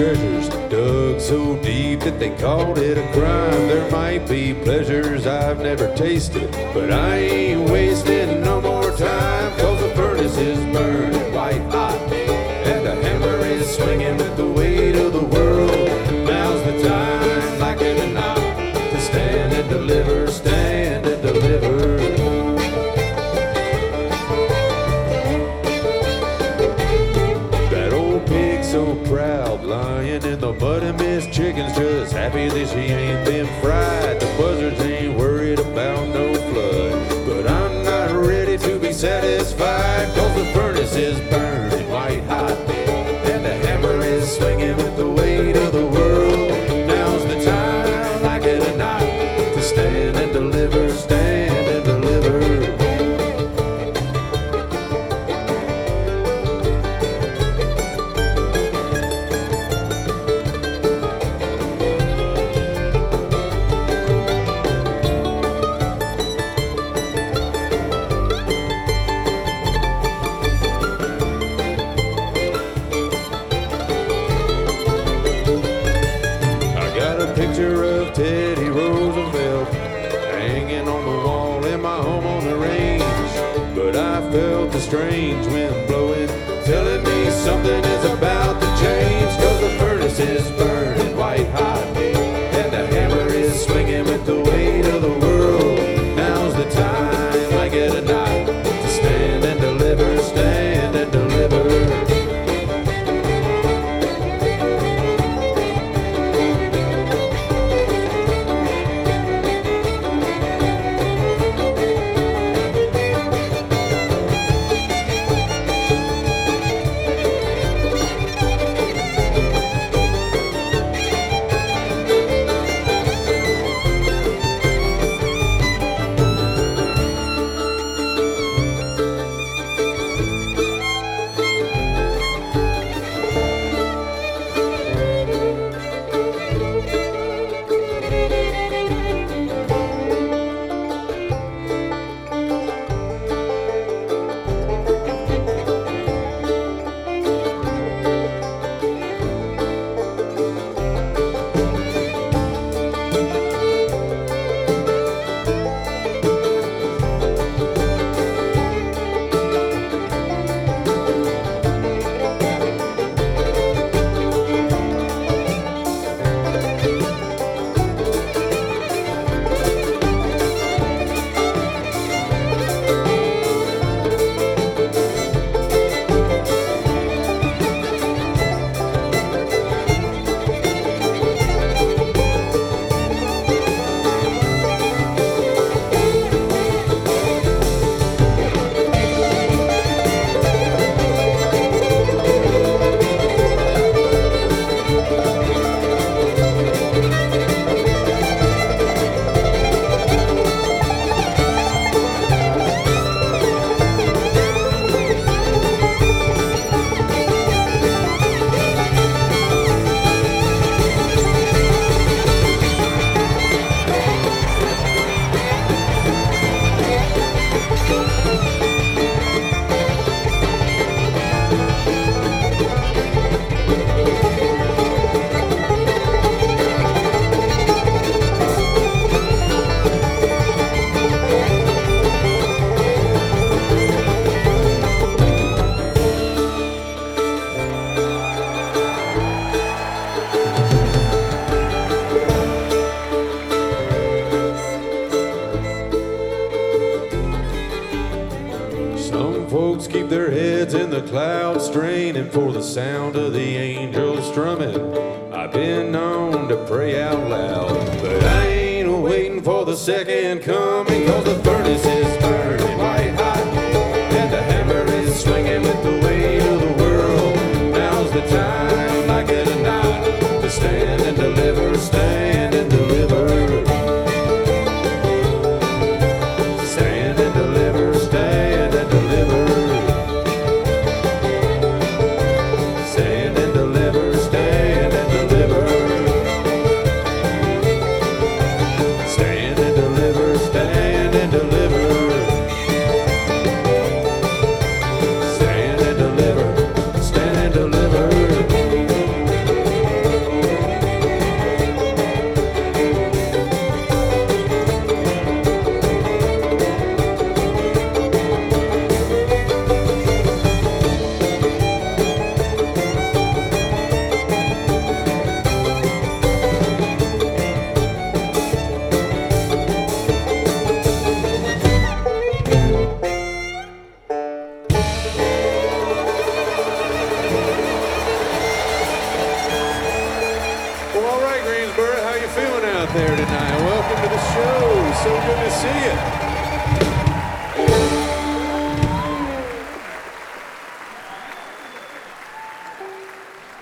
treasures dug so deep that they called it a crime. There might be pleasures I've never tasted, but I ain't wasting no more time, 'cause the furnace is burning white hot and the hammer is swinging with the weight of the world. Now's the time, like it or not, to stand and deliver, stand and deliver. So proud, lying in the mud, and Miss Chicken's just happy that she ain't been fried. The buzzards ain't worried about no flood, but I'm not ready to be satisfied, 'cause the furnace is burning white hot and the hammer is swinging with the weight of the world. Now's the time, like it or not, to stand and deliver, stand and deliver. Picture of Teddy Roosevelt hanging on the wall in my home on the range, but I felt the strange wind blowing, telling me something is about to change, 'cause the furnace is burning white hot and the hammer is swinging with the weight of the world. Now's the time, like it or not, to stand and deliver, stand and deliver. Folks keep their heads in the clouds, straining for the sound of the angels strumming. I've been known to pray out loud, but I ain't waiting for the second coming, 'cause the furnace is burning white hot and the hammer is swinging with the weight of the world. Now's the time, like it or not, to stand and deliver, stand and deliver. Stand and deliver, stand and deliver. Stand and deliver, stand and deliver. Stand and deliver, stand and deliver. there tonight. Welcome to the show. So good to see you.